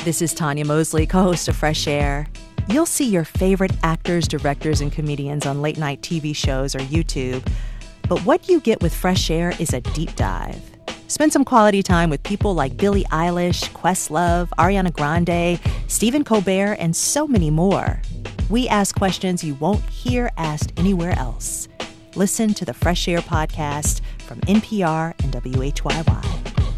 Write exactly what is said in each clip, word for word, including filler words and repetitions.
This is Tanya Mosley, co-host of Fresh Air. You'll see your favorite actors, directors, and comedians on late-night T V shows or YouTube. But what you get with Fresh Air is a deep dive. Spend some quality time with people like Billie Eilish, Questlove, Ariana Grande, Stephen Colbert, and so many more. We ask questions you won't hear asked anywhere else. Listen to the Fresh Air podcast from N P R and W H Y Y.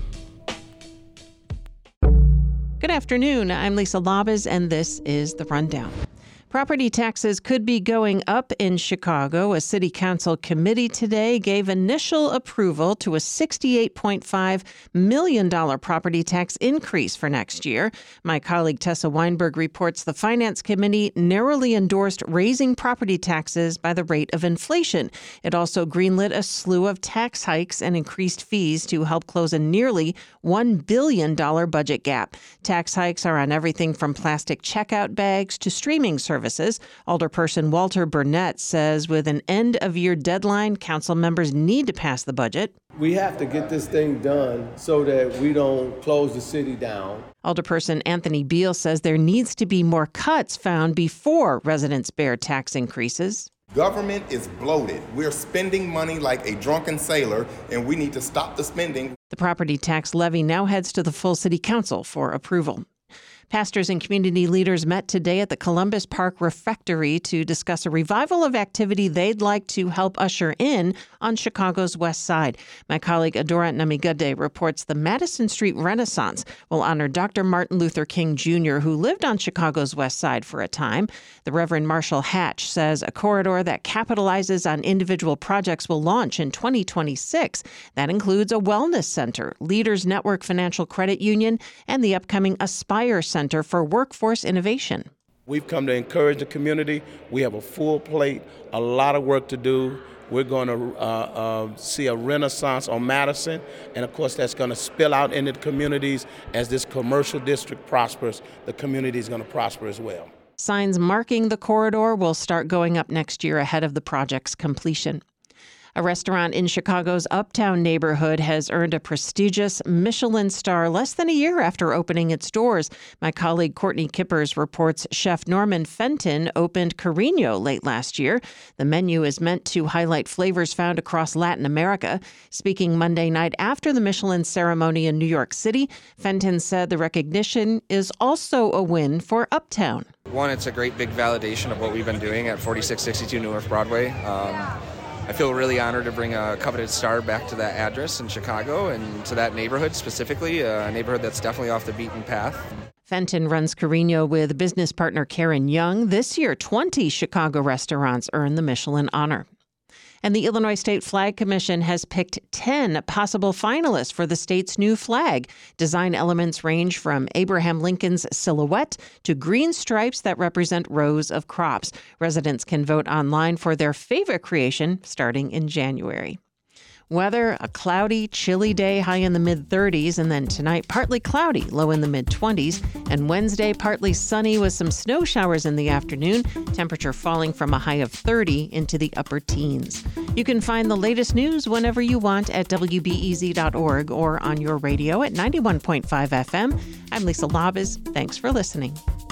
Good afternoon. I'm Lisa Labuz, and this is The Rundown. Property taxes could be going up in Chicago. A city council committee today gave initial approval to a sixty-eight point five million dollars property tax increase for next year. My colleague Tessa Weinberg reports the Finance Committee narrowly endorsed raising property taxes by the rate of inflation. It also greenlit a slew of tax hikes and increased fees to help close a nearly one billion dollars budget gap. Tax hikes are on everything from plastic checkout bags to streaming services. Alderperson Walter Burnett says with an end-of-year deadline, council members need to pass the budget. We have to get this thing done so that we don't close the city down. Alderperson Anthony Beal says there needs to be more cuts found before residents bear tax increases. Government is bloated. We're spending money like a drunken sailor, and we need to stop the spending. The property tax levy now heads to the full city council for approval. Pastors and community leaders met today at the Columbus Park Refectory to discuss a revival of activity they'd like to help usher in on Chicago's West Side. My colleague Adora Namigade reports the Madison Street Renaissance will honor Doctor Martin Luther King Junior, who lived on Chicago's West Side for a time. The Reverend Marshall Hatch says a corridor that capitalizes on individual projects will launch in twenty twenty-six. That includes a wellness center, Leaders Network Financial Credit Union, and the upcoming Aspire Center for Workforce Innovation. We've come to encourage the community. We have a full plate, a lot of work to do. We're going to uh, uh, see a renaissance on Madison, and of course that's going to spill out into the communities. As this commercial district prospers, the community is going to prosper as well. Signs marking the corridor will start going up next year ahead of the project's completion. A restaurant in Chicago's Uptown neighborhood has earned a prestigious Michelin star less than a year after opening its doors. My colleague Courtney Kippers reports Chef Norman Fenton opened Carino late last year. The menu is meant to highlight flavors found across Latin America. Speaking Monday night after the Michelin ceremony in New York City, Fenton said the recognition is also a win for Uptown. One, it's a great big validation of what we've been doing at forty-six sixty-two North Broadway. Um, I feel really honored to bring a coveted star back to that address in Chicago and to that neighborhood specifically, a neighborhood that's definitely off the beaten path. Fenton runs Carino with business partner Karen Young. This year, twenty Chicago restaurants earned the Michelin honor. And the Illinois State Flag Commission has picked ten possible finalists for the state's new flag. Design elements range from Abraham Lincoln's silhouette to green stripes that represent rows of crops. Residents can vote online for their favorite creation starting in January. Weather, a cloudy, chilly day, high in the mid-thirties, and then tonight, partly cloudy, low in the mid-twenties, and Wednesday, partly sunny with some snow showers in the afternoon, temperature falling from a high of thirty into the upper teens. You can find the latest news whenever you want at W B E Z dot org or on your radio at ninety-one point five F M. I'm Lisa Labuz. Thanks for listening.